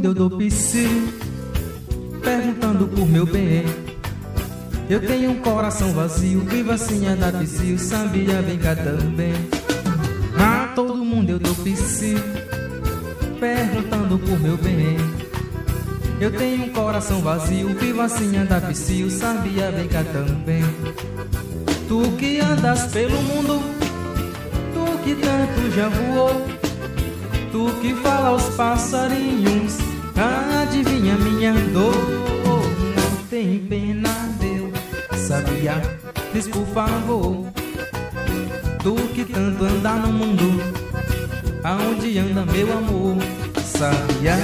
mundo eu dou psiu, perguntando por meu bem. Eu tenho um coração vazio, vivo assim é da psiu, sabia, vem cá também. A todo mundo eu dou psiu, perguntando por meu bem. Eu tenho um coração vazio, vivo assim é da psiu, sabia, vem cá também. Tu que andas pelo mundo, tu que tanto já voou, tu que fala aos passarinhos, adivinha minha dor. Não tem pena deu, sabia, diz por favor. Tu que tanto anda no mundo, aonde anda meu amor, sabia.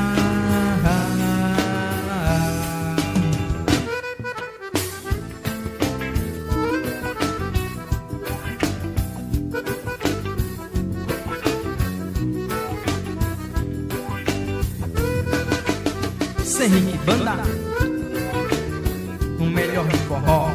Henrique Banda, o melhor do forró.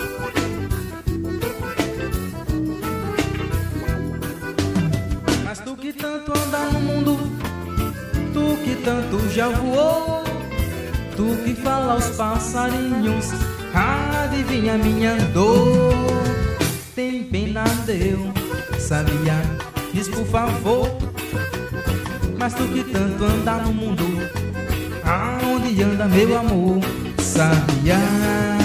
Mas tu que tanto anda no mundo, tu que tanto já voou, tu que fala aos passarinhos, adivinha minha dor. Tem pena deu, sabia, diz por favor. Mas tu que tanto anda no mundo, aonde anda meu amor, sabia?